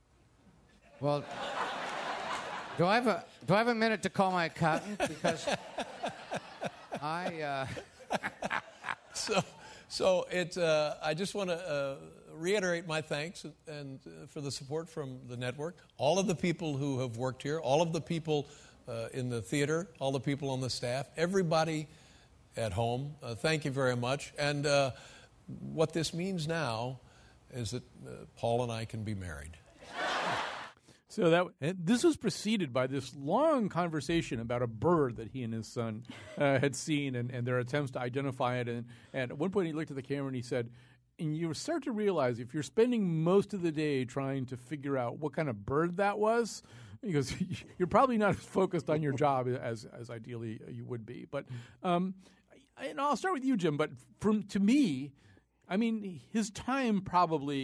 Well... Do I have a Do I have a minute to call my accountant? Because I. Uh... so, so it. Uh, I just want to uh, reiterate my thanks and uh, for the support from the network, all of the people who have worked here, all of the people uh, in the theater, all the people on the staff, everybody at home. Uh, thank you very much. And uh, what this means now is that uh, Paul and I can be married. So that and this was preceded by this long conversation about a bird that he and his son uh, had seen, and, and their attempts to identify it. And, and at one point, he looked at the camera and he said, "And you start to realize if you're spending most of the day trying to figure out what kind of bird that was, he goes, you're probably not as focused on your job as as ideally you would be." But um, and I'll start with you, Jim. But from to me, I mean, his time probably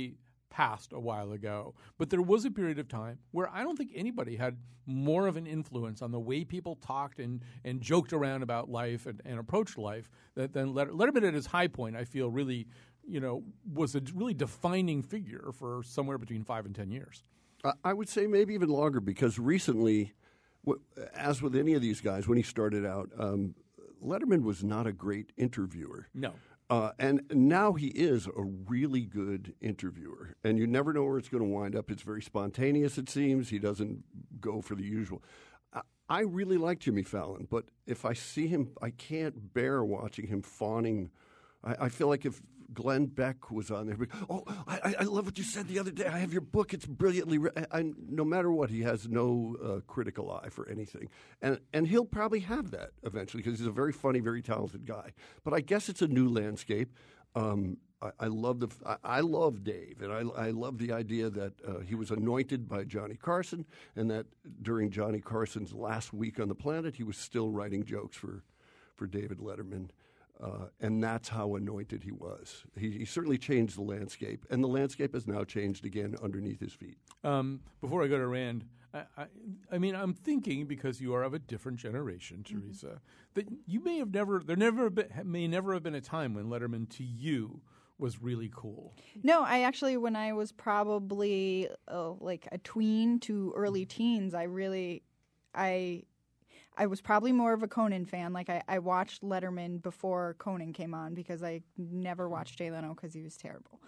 passed a while ago. But there was a period of time where I don't think anybody had more of an influence on the way people talked and, and joked around about life and, and approached life that, than Letter- Letterman at his high point, I feel, really, you know, was a really defining figure for somewhere between five and ten years. Uh, I would say maybe even longer, because recently, w- as with any of these guys, when he started out, um, Letterman was not a great interviewer. No. Uh, and now he is a really good interviewer, and you never know where it's going to wind up. It's very spontaneous, it seems. He doesn't go for the usual. I, I really like Jimmy Fallon, but if I see him, I can't bear watching him fawning. I, I feel like if Glenn Beck was on there, oh, I, I love what you said the other day. I have your book. It's brilliantly written. I, I, no matter what, he has no uh, critical eye for anything. And and he'll probably have that eventually, because he's a very funny, very talented guy. But I guess it's a new landscape. Um, I, I love the I, I love Dave, and I, I love the idea that uh, he was anointed by Johnny Carson, and that during Johnny Carson's last week on the planet, he was still writing jokes for, for David Letterman. Uh, and that's how anointed he was. He, he certainly changed the landscape, and the landscape has now changed again underneath his feet. Um, before I go to Rand, I, I, I mean, I'm thinking, because you are of a different generation, Teresa, mm-hmm. that you may have never, there never been, may never have been a time when Letterman to you was really cool. No, I actually, when I was probably uh, like a tween to early teens, I really, I... I was probably more of a Conan fan. Like, I, I watched Letterman before Conan came on, because I never watched Jay Leno because he was terrible.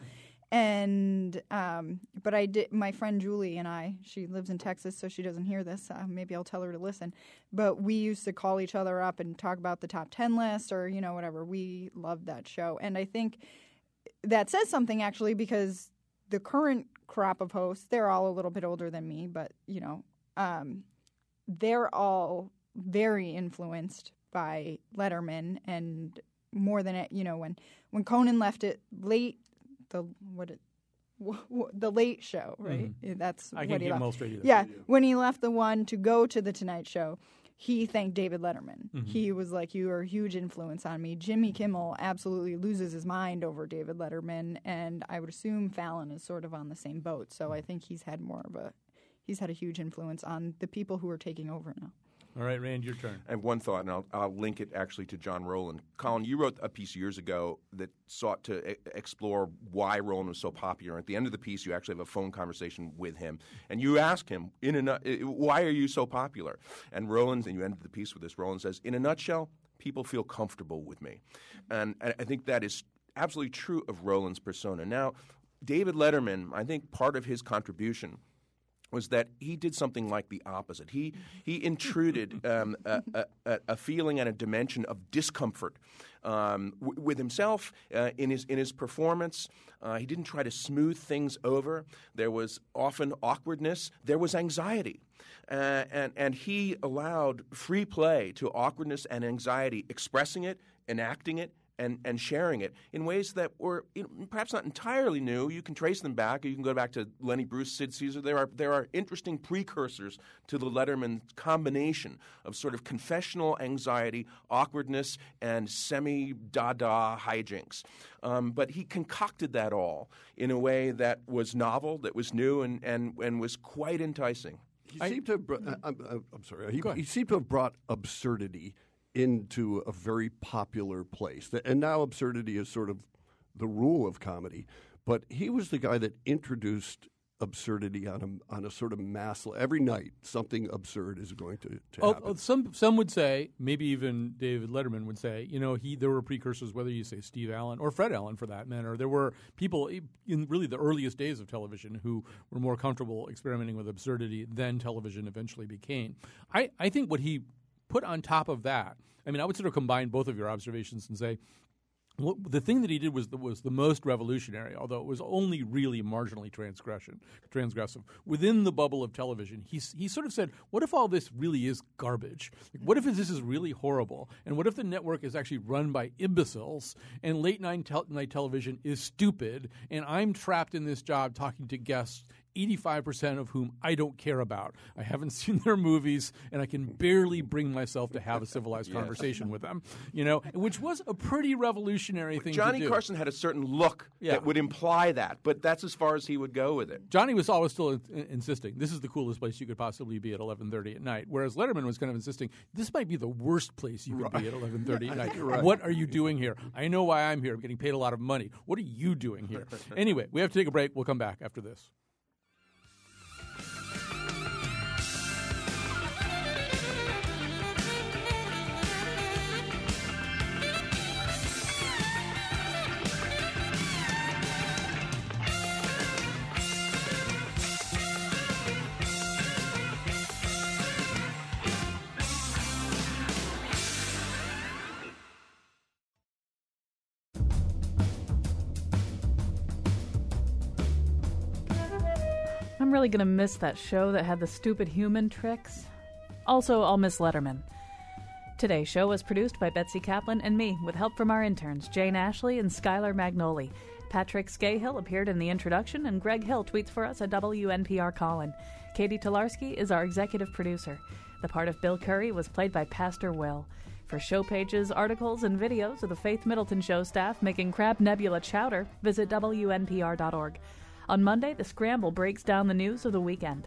And um, but I did. My friend Julie and I, she lives in Texas, so she doesn't hear this. Uh, maybe I'll tell her to listen. But we used to call each other up and talk about the top ten list, or you know whatever. We loved that show, and I think that says something, actually, because the current crop of hosts, they're all a little bit older than me, but you know, um, they're all very influenced by Letterman, and more than it, you know, when when Conan left it late, the what it w- w- the Late Show, right? Mm-hmm. That's I what can he get left. most radio. Yeah, when he left the one to go to the Tonight Show, he thanked David Letterman. Mm-hmm. He was like, "You are a huge influence on me." Jimmy Kimmel absolutely loses his mind over David Letterman, and I would assume Fallon is sort of on the same boat. So I think he's had more of a he's had a huge influence on the people who are taking over now. All right, Rand, your turn. I have one thought, and I'll, I'll link it actually to John Rowland. Colin, you wrote a piece years ago that sought to e- explore why Rowland was so popular. At the end of the piece, you actually have a phone conversation with him, and you ask him, "In a nut- why are you so popular?" And Rowland, and you ended the piece with this, Rowland says, "In a nutshell, people feel comfortable with me." And I think that is absolutely true of Rowland's persona. Now, David Letterman, I think part of his contribution was that he did something like the opposite. He he intruded um, a, a, a feeling and a dimension of discomfort um, w- with himself uh, in his in his performance. Uh, he didn't try to smooth things over. There was often awkwardness. There was anxiety. Uh, and, and he allowed free play to awkwardness and anxiety, expressing it, enacting it, And, and sharing it in ways that were you know, perhaps not entirely new. You can trace them back. You can go back to Lenny Bruce, Sid Caesar. There are there are interesting precursors to the Letterman combination of sort of confessional anxiety, awkwardness, and semi-dada hijinks. Um, but he concocted that all in a way that was novel, that was new, and, and, and was quite enticing. He seemed to have br- uh, I'm, I'm sorry. He, Go ahead. he seemed to have brought absurdity into a very popular place. And now absurdity is sort of the rule of comedy. But he was the guy that introduced absurdity on a, on a sort of mass level. Every night, something absurd is going to, to Oh, happen. oh, some some would say, maybe even David Letterman would say, you know, he there were precursors, whether you say Steve Allen or Fred Allen for that matter. There were people in really the earliest days of television who were more comfortable experimenting with absurdity than television eventually became. I, I think what he put on top of that, I mean, I would sort of combine both of your observations and say, well, the thing that he did was the, was the most revolutionary, although it was only really marginally transgression, transgressive. Within the bubble of television, he, he sort of said, what if all this really is garbage? Like, what if this is really horrible? And what if the network is actually run by imbeciles and late night, tel- night television is stupid and I'm trapped in this job talking to guests eighty-five percent of whom I don't care about. I haven't seen their movies, and I can barely bring myself to have a civilized Yes. conversation with them, you know, which was a pretty revolutionary thing Johnny to do. Carson had a certain look Yeah. that would imply that, but that's as far as he would go with it. Johnny was always still in- insisting, this is the coolest place you could possibly be at eleven thirty at night, whereas Letterman was kind of insisting, this might be the worst place you could be at eleven thirty at night. Right. What are you doing here? I know why I'm here. I'm getting paid a lot of money. What are you doing here? Anyway, we have to take a break. We'll come back after this. I'm really going to miss that show that had the stupid human tricks. Also, I'll miss Letterman. Today's show was produced by Betsy Kaplan and me, with help from our interns, Jane Ashley and Skylar Magnoli. Patrick Scahill appeared in the introduction, and Greg Hill tweets for us at W N P R Colin. Katie Tolarski is our executive producer. The part of Bill Curry was played by Pastor Will. For show pages, articles, and videos of the Faith Middleton Show staff making Crab Nebula chowder, visit W N P R dot org. On Monday, The Scramble breaks down the news of the weekend.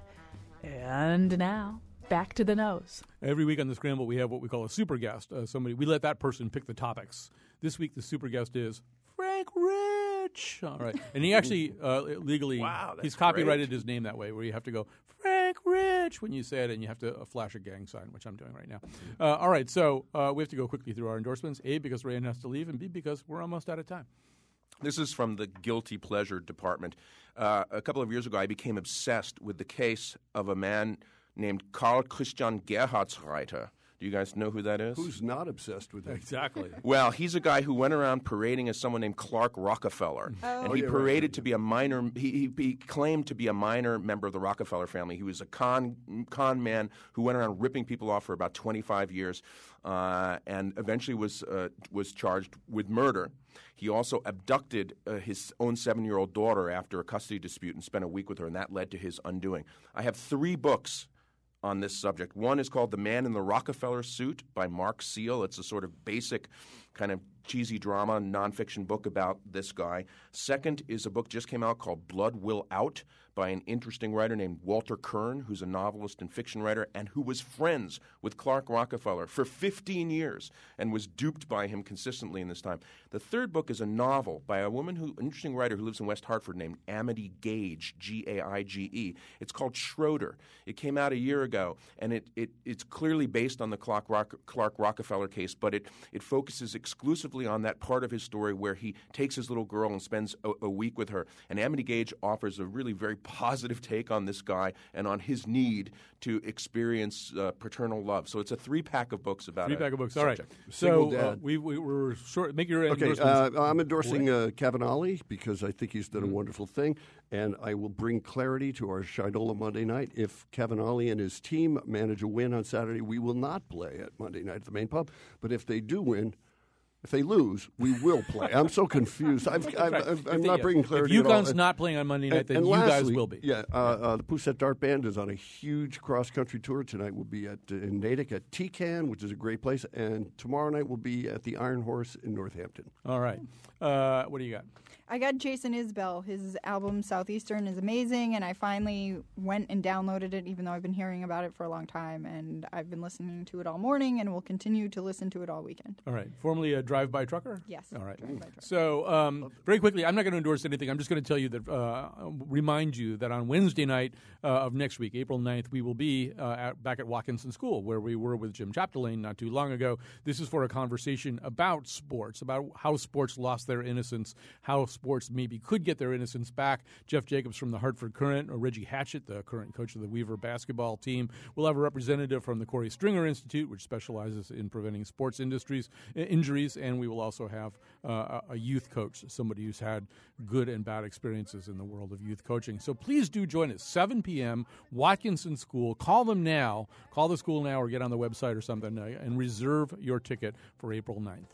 And now, back to the nose. Every week on The Scramble, we have what we call a super guest. Uh, somebody we let that person pick the topics. This week, the super guest is Frank Rich. All right, and he actually uh, legally Wow, that's he's copyrighted great. his name that way, where you have to go Frank Rich when you say it, and you have to uh, flash a gang sign, which I'm doing right now. Uh, all right, so uh, we have to go quickly through our endorsements. A, because Rayan has to leave, and B, because we're almost out of time. This is from the Guilty Pleasure Department. Uh, a couple of years ago, I became obsessed with the case of a man named Karl Christian Gerhardsreiter. Do you guys know who that is? Who's not obsessed with it? Exactly. Well, he's a guy who went around parading as someone named Clark Rockefeller. Oh. And Oh, he yeah, right, paraded right. to be a minor, he, he, he claimed to be a minor member of the Rockefeller family. He was a con, con man who went around ripping people off for about twenty-five years uh, and eventually was, uh, was charged with murder. He also abducted uh, his own seven-year-old daughter after a custody dispute and spent a week with her, and that led to his undoing. I have three books on this subject. One is called The Man in the Rockefeller Suit by Mark Seal. It's a sort of basic kind of cheesy drama, nonfiction book about this guy. Second is a book just came out called Blood Will Out by an interesting writer named Walter Kern, who's a novelist and fiction writer and who was friends with Clark Rockefeller for fifteen years and was duped by him consistently in this time. The third book is a novel by a woman who, an interesting writer who lives in West Hartford named Amity Gage, G A I G E. It's called Schroeder. It came out a year ago, and it, it it's clearly based on the Clark, Rock, Clark Rockefeller case, but it, it focuses exclusively on that part of his story where he takes his little girl and spends a, a week with her. And Amity Gage offers a really very positive take on this guy and on his need to experience uh, paternal love. So it's a three-pack of books about Three it. pack of books. All right. Single So uh, dad. we, we we're short. Make your Okay, endorsements. uh, I'm endorsing uh, Cavanagh because I think he's done a wonderful thing, and I will bring clarity to our Shinola Monday night. If Cavanagh and his team manage a win on Saturday, we will not play at Monday night at the main pub. But if they do win, if they lose, we will play. I'm so confused. I've, I've, Right. I've, If I'm they- not yeah. bringing clarity If at all. UConn's not playing on Monday night, And- then and you guys lastly, will be. Yeah, uh, uh, the Poussette Dart Band is on a huge cross-country tour tonight. We'll be at uh, in Natick at T C A N, which is a great place, and tomorrow night we'll be at the Iron Horse in Northampton. All right. Uh, what do you got? I got Jason Isbell. His album Southeastern is amazing, and I finally went and downloaded it, even though I've been hearing about it for a long time. And I've been listening to it all morning, and will continue to listen to it all weekend. All right. Formerly a drive-by trucker? Yes. All right. Drive-by trucker. So, um, very quickly, I'm not going to endorse anything. I'm just going to tell you that, uh, remind you that on Wednesday night uh, of next week, April ninth, we will be uh, at, back at Watkinson School, where we were with Jim Chapdelaine not too long ago. This is for a conversation about sports, about how sports lost their innocence, how sports maybe could get their innocence back. Jeff Jacobs from the Hartford Courant, or Reggie Hatchett, the current coach of the Weaver basketball team. We'll have a representative from the Corey Stringer Institute, which specializes in preventing sports industries uh, injuries, and we will also have uh, a youth coach, somebody who's had good and bad experiences in the world of youth coaching. So please do join us, seven p.m., Watkinson School. Call them now. Call the school now or get on the website or something uh, and reserve your ticket for April ninth.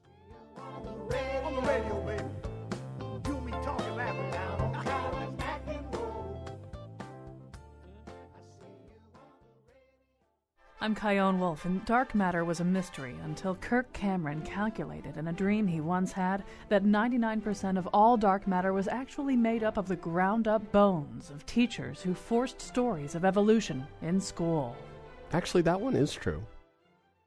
On the radio, baby. You and me talking, laughing down on Cadillac and roll. I'm Kyone Wolf, and dark matter was a mystery until Kirk Cameron calculated in a dream he once had that ninety-nine percent of all dark matter was actually made up of the ground-up bones of teachers who forced stories of evolution in school. Actually, that one is true.